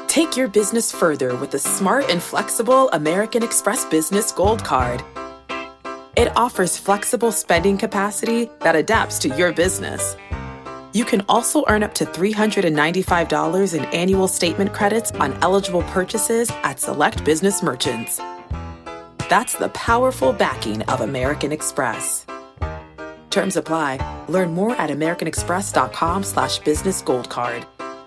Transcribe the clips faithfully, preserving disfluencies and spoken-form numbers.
Take your business further with the smart and flexible American Express Business Gold Card. It offers flexible spending capacity that adapts to your business. You can also earn up to three hundred ninety-five dollars in annual statement credits on eligible purchases at select business merchants. That's the powerful backing of American Express. Terms apply. Learn more at americanexpress.com slash business gold card.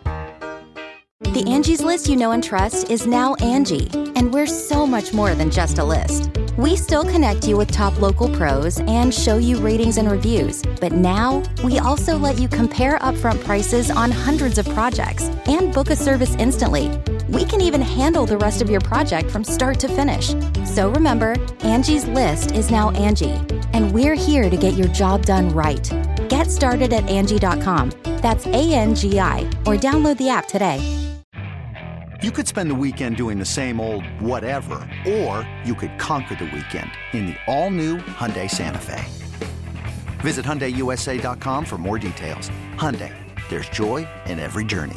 The Angie's List you know and trust is now Angie, and we're so much more than just a list. We still connect you with top local pros and show you ratings and reviews, but now we also let you compare upfront prices on hundreds of projects and book a service instantly. We can even handle the rest of your project from start to finish. So remember, Angie's List is now Angie, and we're here to get your job done right. Get started at Angie dot com. That's A N G I, or download the app today. You could spend the weekend doing the same old whatever, or you could conquer the weekend in the all-new Hyundai Santa Fe. Visit Hyundai U S A dot com for more details. Hyundai, there's joy in every journey.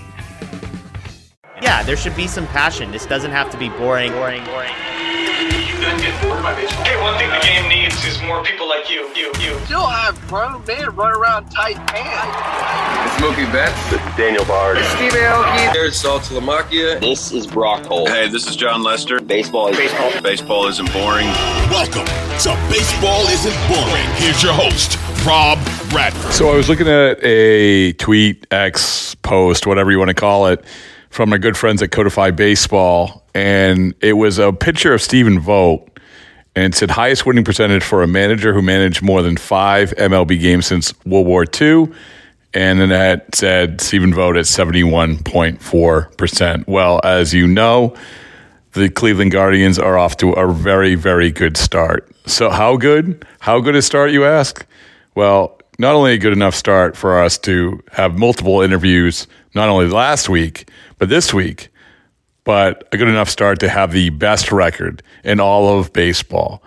Yeah, there should be some passion. This doesn't have to be boring, boring, boring. You couldn't get bored by baseball. Hey, one thing the game needs is more people like you, you, you. Still have grown men run around tight pants. It's Mookie Betts. This is Daniel Bard. It's Steve Aoki. There's Saltalamacchia. This is Brock Holt. Hey, this is John Lester. Baseball is baseball. Baseball isn't boring. Welcome to Baseball Isn't Boring. Here's your host, Rob Bradford. So I was looking at a tweet, X, post, whatever you want to call it, from my good friends at Codify Baseball, and it was a picture of Stephen Vogt, and it said highest winning percentage for a manager who managed more than five M L B games since World War Two, and then that said Stephen Vogt at seventy-one point four percent. Well, as you know, the Cleveland Guardians are off to a very, very good start. So how good? How good a start, you ask? Well, not only a good enough start for us to have multiple interviews, not only last week, but this week, but a good enough start to have the best record in all of baseball.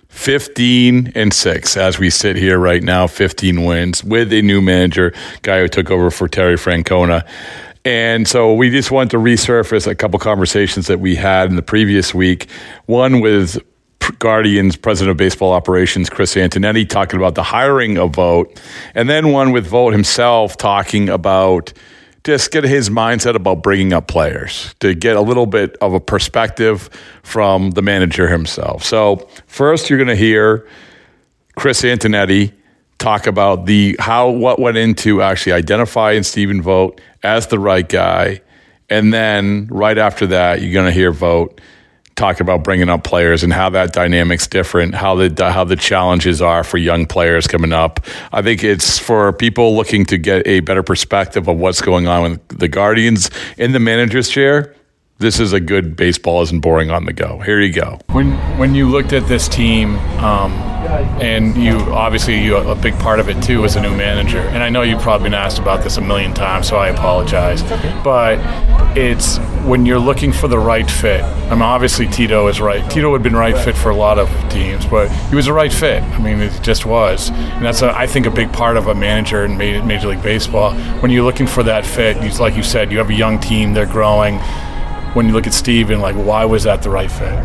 fifteen and six as we sit here right now, fifteen wins with a new manager, guy who took over for Terry Francona. And so we just want to resurface a couple conversations that we had in the previous week. One with Guardians President of Baseball Operations, Chris Antonetti, talking about the hiring of Vogt. And then one with Vogt himself talking about just get his mindset about bringing up players, to get a little bit of a perspective from the manager himself. So first you're going to hear Chris Antonetti talk about the how what went into actually identifying Stephen Vogt as the right guy. And then right after that, you're going to hear Vogt talk about bringing up players and how that dynamic's different, how the how the challenges are for young players coming up. I think it's for people looking to get a better perspective of what's going on with the Guardians in the manager's chair. This is a good Baseball Isn't Boring on the go. Here you go. When when you looked at this team, um, and you obviously you a big part of it too as a new manager, and I know you've probably been asked about this a million times, so I apologize. But it's when you're looking for the right fit. I mean, obviously Tito is right. Tito would have been right fit for a lot of teams, but he was the right fit. I mean, it just was, and that's a, I think a big part of a manager in Major League Baseball. When you're looking for that fit, you, like you said, you have a young team, they're growing. When you look at Steven, like, why was that the right fit?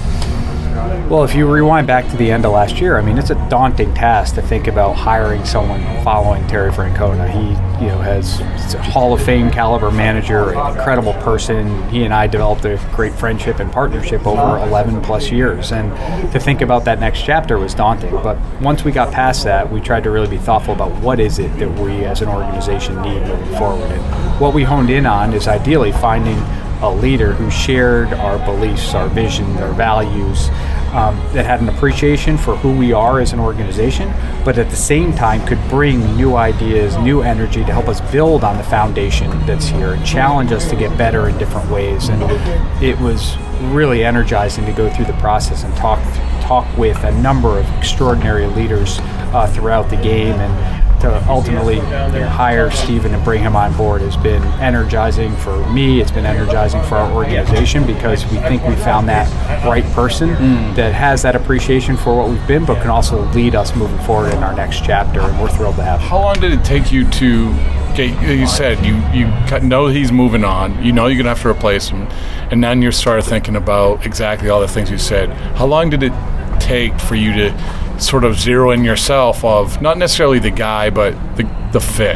Well, if you rewind back to the end of last year, I mean, it's a daunting task to think about hiring someone following Terry Francona. He, you know, has he's a Hall of Fame caliber manager, an incredible person. He and I developed a great friendship and partnership over eleven plus years. And to think about that next chapter was daunting. But once we got past that, we tried to really be thoughtful about what is it that we as an organization need moving forward. And what we honed in on is ideally finding a leader who shared our beliefs, our vision, our values, um, that had an appreciation for who we are as an organization, but at the same time could bring new ideas, new energy to help us build on the foundation that's here and challenge us to get better in different ways. And it was really energizing to go through the process and talk talk with a number of extraordinary leaders uh, throughout the game, and to ultimately you know, hire Stephen and bring him on board has been energizing for me. It's been energizing for our organization because we think we found that right person mm. that has that appreciation for what we've been, but can also lead us moving forward in our next chapter, and we're thrilled to have him. How long did it take you to okay, you said you, you know he's moving on. You know you're going to have to replace him. And then you started thinking about exactly all the things you said. How long did it take for you to sort of zero in yourself of not necessarily the guy, but the, the fit?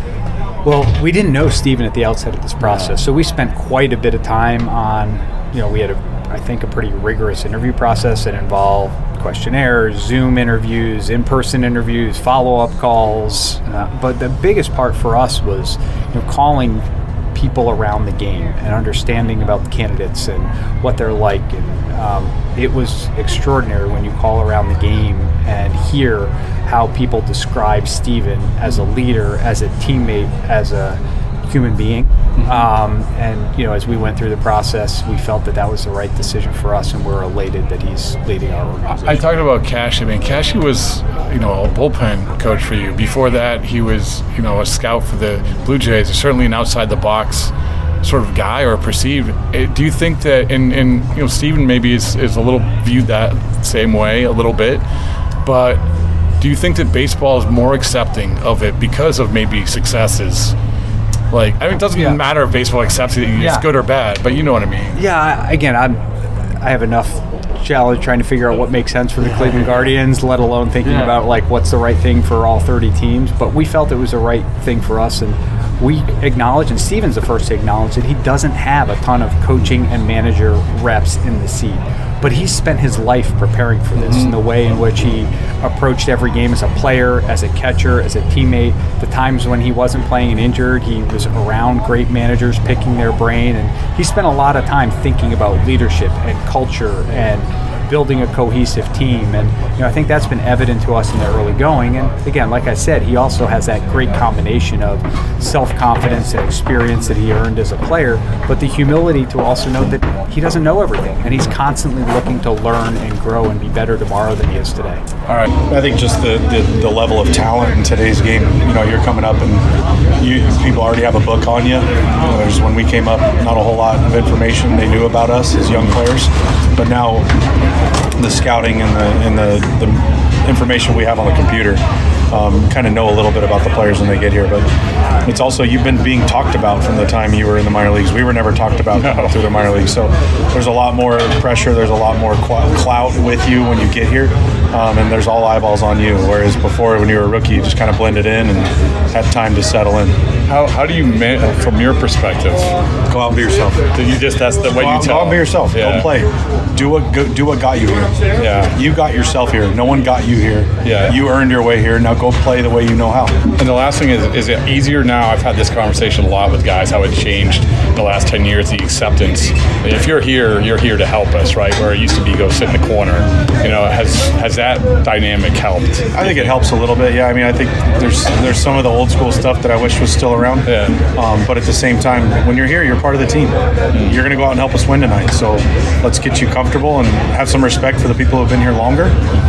Well, we didn't know Steven at the outset of this process, so we spent quite a bit of time on, you know, we had, a, I think, a pretty rigorous interview process that involved questionnaires, Zoom interviews, in-person interviews, follow-up calls. Uh, but the biggest part for us was, you know, calling people around the game and understanding about the candidates and what they're like. And um, it was extraordinary when you call around the game and hear how people describe Steven as a leader, as a teammate, as a human being. Mm-hmm. Um, and, you know, as we went through the process, we felt that that was the right decision for us, and we're elated that he's leading our organization. I talked about Cashy. I mean, Cashy was, you know, a bullpen coach for you. Before that, he was, you know, a scout for the Blue Jays, certainly an outside-the-box sort of guy or perceived. Do you think that, in, in you know, Steven maybe is, is a little viewed that same way a little bit, but do you think that baseball is more accepting of it because of maybe successes? Like, I mean, it doesn't yeah. matter if baseball accepts it, it's yeah. good or bad, but you know what I mean. Yeah, again, I'm, I have enough challenge trying to figure out what makes sense for the Cleveland Guardians, let alone thinking yeah. about, like, what's the right thing for all thirty teams. But we felt it was the right thing for us, and we acknowledge, and Steven's the first to acknowledge, that he doesn't have a ton of coaching and manager reps in the seat. But he spent his life preparing for this, mm-hmm. in the way in which he approached every game as a player, as a catcher, as a teammate. The times when he wasn't playing and injured, he was around great managers, picking their brain, and he spent a lot of time thinking about leadership and culture and building a cohesive team. And, you know, I think that's been evident to us in the early going. And again, like I said, he also has that great combination of self-confidence and experience that he earned as a player, but the humility to also know that he doesn't know everything, and he's constantly looking to learn and grow and be better tomorrow than he is today. All right. I think just the, the, the level of talent in today's game, you know, you're coming up and you people already have a book on you. You know, there's, when we came up, not a whole lot of information they knew about us as young players, but now the scouting and the and the, the information we have on the computer, um, kind of know a little bit about the players when they get here. But it's also, you've been being talked about from the time you were in the minor leagues. We were never talked about no. through the minor leagues. So there's a lot more pressure. There's a lot more clout with you when you get here. Um, and there's all eyeballs on you. Whereas before, when you were a rookie, you just kind of blended in and had time to settle in. How how do you, man, from your perspective, go out and be yourself? Do you just that's the way go you out, tell? Go out and be yourself. Yeah. Go play. Do what go, do what got you here. Yeah. You got yourself here. No one got you here. Yeah. You earned your way here. Now go play the way you know how. And the last thing is, is it easier now? I've had this conversation a lot with guys. How it changed in the last ten years. The acceptance. If you're here, you're here to help us, right? Where it used to be go sit in the corner. You know, has has that dynamic helped? I think it helps a little bit. Yeah. I mean, I think there's there's some of the old school stuff that I wish was still around. Yeah. Um, but at the same time, when you're here, you're part of the team. Mm. You're going to go out and help us win tonight. So let's get you comfortable and have some respect for the people who have been here longer.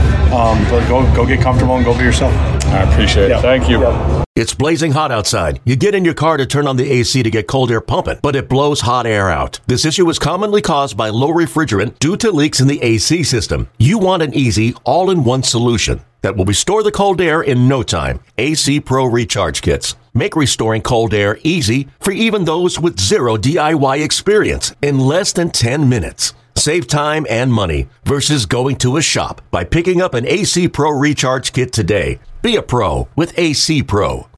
Um, but go go get comfortable and go be yourself. I appreciate it. Yeah. Thank you. Yeah. It's blazing hot outside. You get in your car to turn on the A C to get cold air pumping, but it blows hot air out. This issue is commonly caused by low refrigerant due to leaks in the A C system. You want an easy, all-in-one solution that will restore the cold air in no time. A C Pro Recharge Kits make restoring cold air easy for even those with zero D I Y experience in less than ten minutes. Save time and money versus going to a shop by picking up an A C Pro Recharge Kit today. Be a pro with A C Pro.